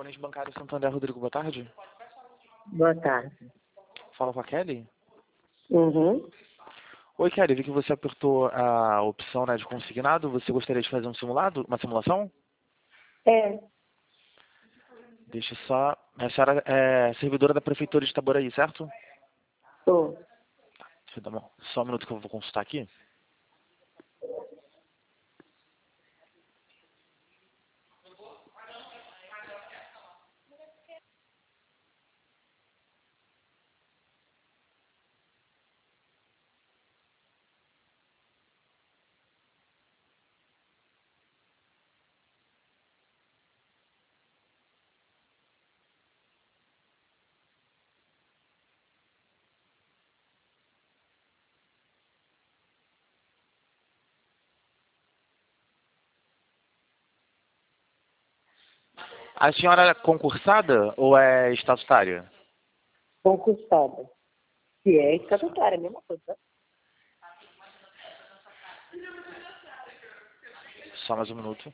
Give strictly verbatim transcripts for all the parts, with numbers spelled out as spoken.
Corrente Bancária Santander, Rodrigo, boa tarde. Boa tarde. Fala com a Kelly? Uhum. Oi, Kelly, vi que você apertou a opção, né, de consignado. Você gostaria de fazer um simulado, uma simulação? É, Deixa eu só... A senhora é servidora da Prefeitura de Itaboraí, certo? tô. Deixa eu dar uma... Só um minuto que eu vou consultar aqui. A senhora é concursada ou é estatutária? Concursada. Se é estatutária, é a mesma coisa. Só mais um minuto.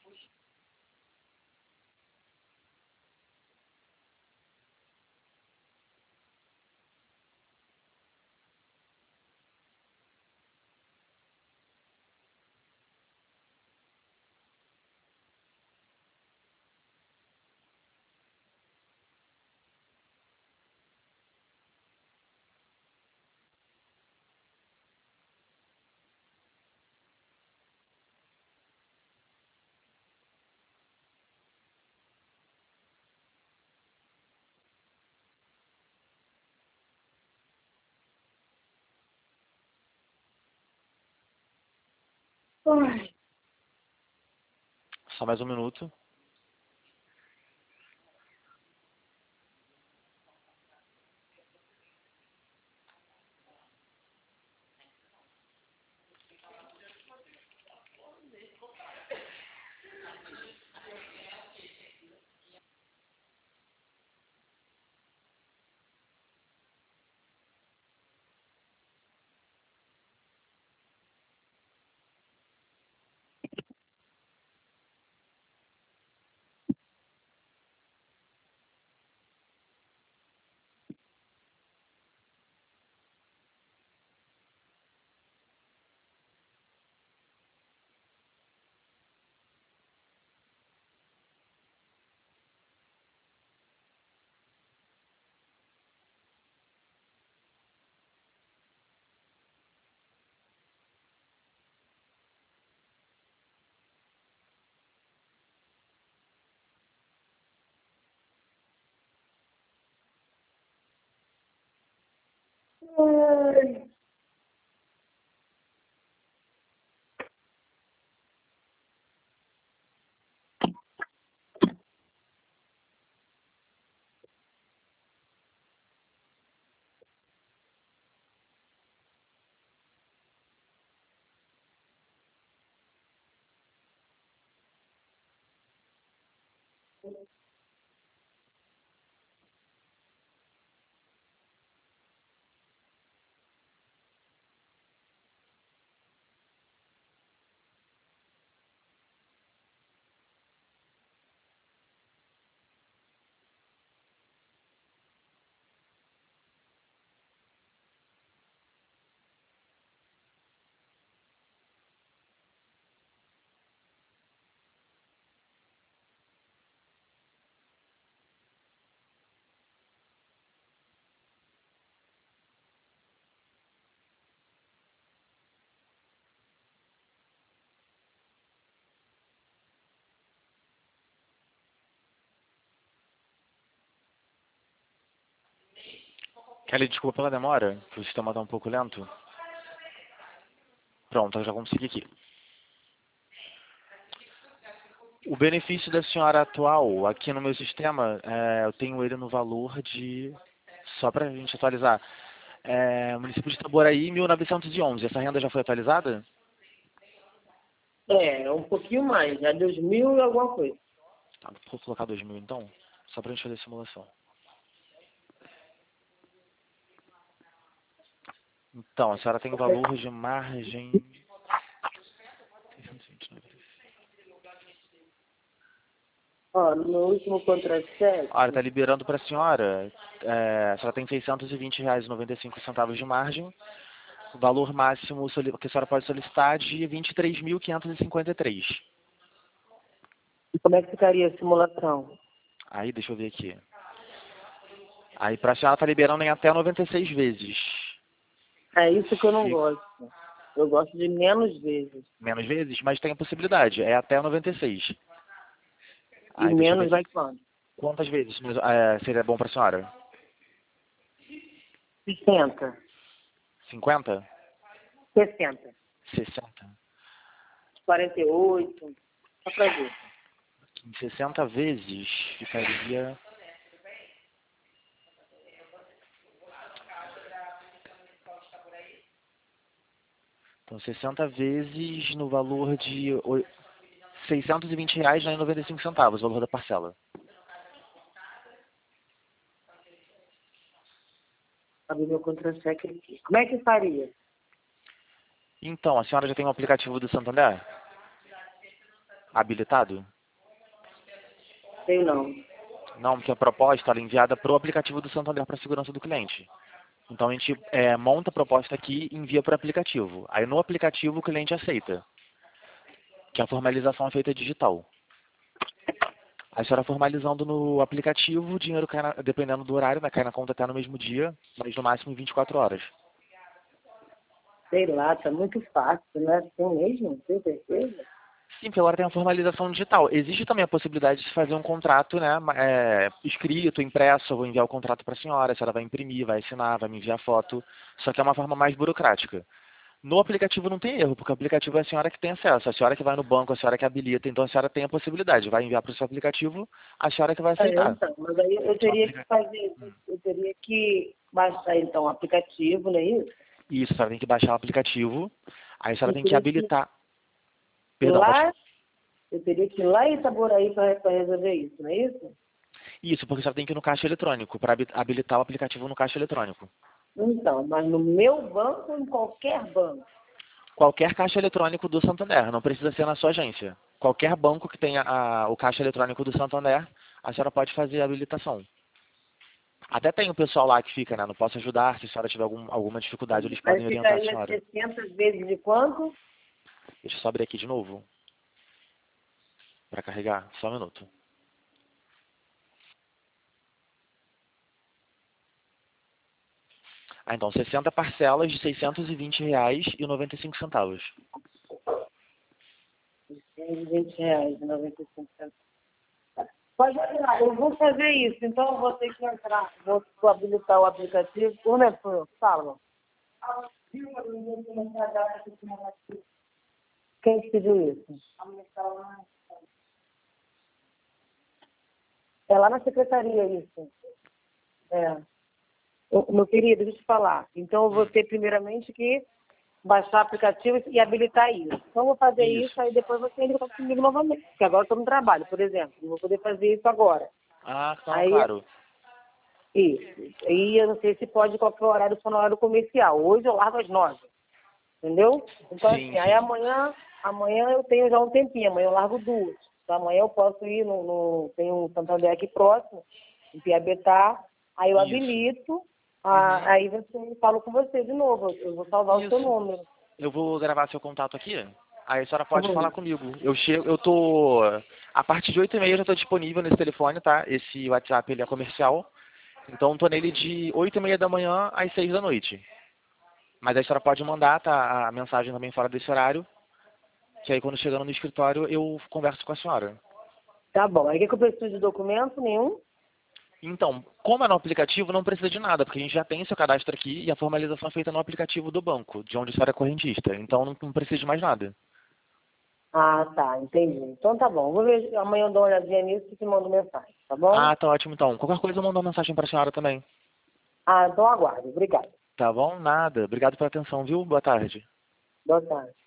Ai, Só mais um minuto. ai. Kelly, desculpa pela demora, que o sistema está um pouco lento. Pronto, eu já consegui aqui. O benefício da senhora atual, aqui no meu sistema, é, eu tenho ele no valor de... Só para a gente atualizar. É, município de Itaboraí, mil novecentos e onze. Essa renda já foi atualizada? É, um pouquinho mais, é dois mil e alguma coisa. Tá, vou colocar dois mil então, só para a gente fazer a simulação. Então, a senhora tem valor de margem... Ó, no meu último contra-cheque, Olha, está liberando para a senhora, é, a senhora tem seiscentos e vinte reais e noventa e cinco centavos de margem, o valor máximo soli- que a senhora pode solicitar de vinte e três mil quinhentos e cinquenta e três. e como é que ficaria a simulação? Aí, deixa eu ver aqui. Aí para a senhora está liberando em até noventa e seis vezes. É isso que eu não Fica- gosto. Eu gosto de menos vezes. Menos vezes, mas tem a possibilidade, é até noventa e seis. E Aí, deixa eu ver menos vai aqui. quanto? Quantas vezes mas, é, seria bom para a senhora? sessenta. cinquenta? sessenta. sessenta? quarenta e oito. Só pra ver. Em sessenta vezes ficaria... Então, sessenta vezes no valor de oi- seiscentos e vinte reais e noventa e cinco centavos, o valor da parcela. Abrir meu contra-cheque aqui. Como é que faria? Então, a senhora já tem o aplicativo do Santander? Habilitado? Sei não. Não, porque a proposta ela é enviada para o aplicativo do Santander para a segurança do cliente. Então, a gente é, monta a proposta aqui e envia para o aplicativo. Aí, no aplicativo, o cliente aceita, que a formalização é feita digital. Aí a senhora formalizando no aplicativo, o dinheiro cai, na, dependendo do horário, né, cai na conta até no mesmo dia, mas no máximo em vinte e quatro horas. Sei lá, tá muito fácil, né? Assim mesmo? Tem certeza? Sim, porque agora tem a formalização digital. Existe também a possibilidade de se fazer um contrato, né, ma- é, escrito, impresso. Eu vou enviar o contrato para a senhora, a senhora vai imprimir, vai assinar, vai me enviar foto. Só que é uma forma mais burocrática. No aplicativo não tem erro, porque o aplicativo é a senhora que tem acesso. A senhora que vai no banco, a senhora que habilita. Então a senhora tem a possibilidade. Vai enviar para o seu aplicativo, a senhora que vai É, aceitar. então, mas aí eu Só teria que aplica- fazer, eu teria que baixar então o aplicativo, não é isso? Isso, a senhora tem que baixar o aplicativo. Aí a senhora E tem que teria que habilitar. ir Perdão, pode... lá, eu teria que ir lá em Itaboraí para resolver isso, não é isso? Isso, porque a senhora tem que ir no caixa eletrônico, para habilitar o aplicativo no caixa eletrônico. Então, mas no meu banco ou em qualquer banco? Qualquer caixa eletrônico do Santander, não precisa ser na sua agência. Qualquer banco que tenha a- o caixa eletrônico do Santander, a senhora pode fazer a habilitação. Até tem o pessoal lá que fica, né? Não posso ajudar, se a senhora tiver algum, alguma dificuldade, eles Aí podem orientar a ficaria senhora. sessenta vezes de quanto? Deixa eu só abrir aqui de novo, para carregar, só um minuto. Ah, então, sessenta parcelas de seiscentos e vinte reais e noventa e cinco centavos. cento e vinte reais e noventa e cinco centavos. Pode entrar, eu vou fazer isso, então eu vou ter que entrar, vou habilitar o aplicativo. Como é que foi? Fala. Quem que pediu isso? É lá na secretaria isso. É. Ô, meu querido, deixa eu te falar. Então eu vou ter primeiramente que baixar o aplicativo e habilitar isso. Então eu vou fazer Isso. isso, aí depois você entra comigo novamente. Porque agora eu estou no trabalho, por exemplo. Não vou poder fazer isso agora. Ah, não, Aí, claro. isso. Aí eu não sei se pode qualquer horário, só no horário comercial. Hoje eu largo às nove. Entendeu? Então, Sim, assim, aí sim. amanhã, amanhã eu tenho já um tempinho, amanhã eu largo duas. Então amanhã eu posso ir no, no tem um Santander aqui próximo, em Piabetá, aí eu Isso. habilito, ah, Uhum. aí você fala com você de novo, eu vou salvar o seu Isso. número. Eu vou gravar seu contato aqui. Aí a senhora pode falar Uhum. comigo. Eu chego, eu tô. A partir de oito e meia eu já estou disponível nesse telefone, tá? Esse WhatsApp ele é comercial. Então estou nele de oito e meia da manhã às seis da noite. Mas a senhora pode mandar, tá? A mensagem também fora desse horário. Que aí quando chegando no escritório eu converso com a senhora. Tá bom, aí o que que eu preciso de documento nenhum? Então, como é no aplicativo, não precisa de nada, porque a gente já tem seu cadastro aqui e a formalização é feita no aplicativo do banco, de onde a senhora é correntista. Então não, não precisa de mais nada. Ah, tá, entendi. Então tá bom, vou ver, amanhã eu dou uma olhadinha nisso e te mando mensagem, tá bom? Ah, tá ótimo então. Qualquer coisa eu mando uma mensagem para a senhora também. Ah, então aguardo, obrigado. Tá bom? Nada. Obrigado pela atenção, viu? Boa tarde. Boa tarde.